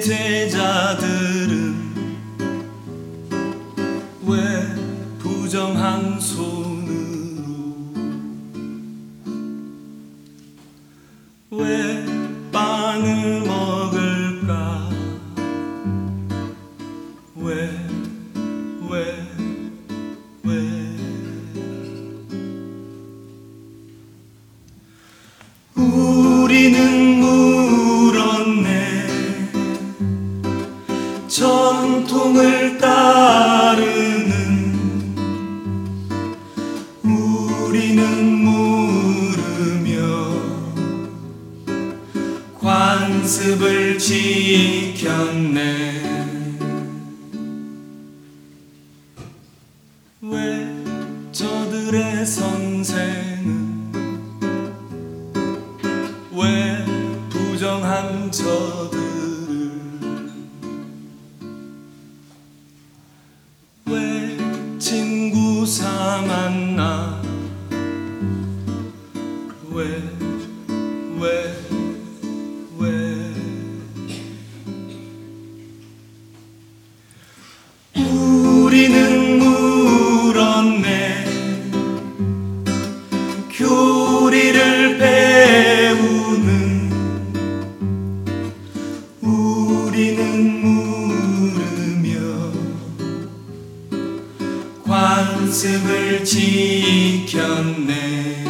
제자들은 왜 부정한 손으로 왜 빵을 먹을까? 왜 우리는 물었네. 전통을 따르는 우리는 물으며 관습을 지켰네. 왜 저들의 선생은 왜 부정한 저들을 왜 친구 삼았나? 왜 우리는 물었네. 교리를 배우는 우리는 물으며 관습을 지켰네.